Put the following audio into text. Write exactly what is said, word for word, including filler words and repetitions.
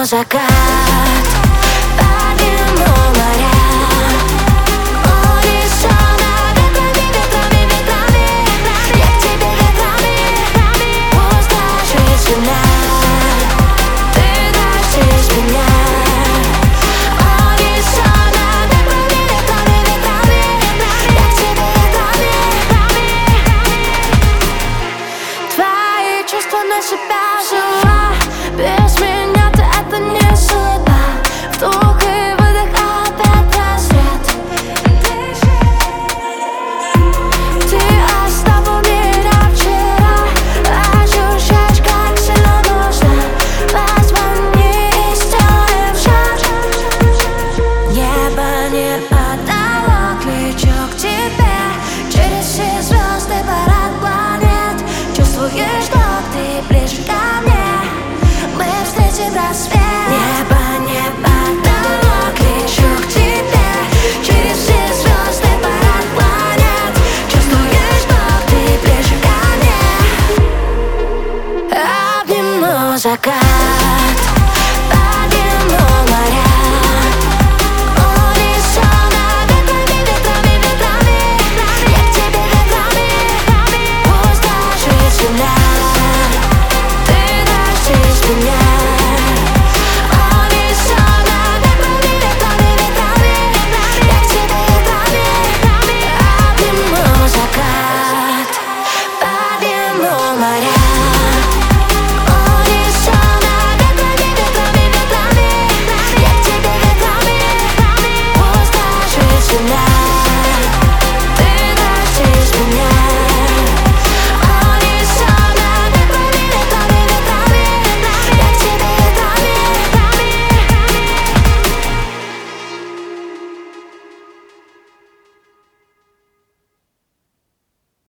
закат по дыму моря, унесённая ветрами, ветрами, ветрами. Я к тебе ветрами, пусть даже земля, ты дождь из меня. Унесённая ветрами, ветрами, ветрами. Я к тебе ветрами. Твои чувства на себя взяла. Без меня ты это не судьба. Вдох и выдох, опять рассвет. Ты оставил меня вчера. Ощущаешь, как сильно нужно. Позвони и сделаем шаг. Небо не потолок, лечу к тебе. Через все звезды парад планет. Чувствуешь, что ты ближе ко мне. Мы встретим рассвет. Небо не потолок, лечу к тебе. Через все звезды парад планет. Чувствуешь, что ты ближе ко мне. Обниму закат по дыму моря, унесённая ветрами, ветрами, ветрами. Я к тебе ветрами, пусть даже земля, ты дождь из меня. Унесённая ветрами, ветрами, ветрами. Я к тебе ветрами, обниму закат по дыму моря.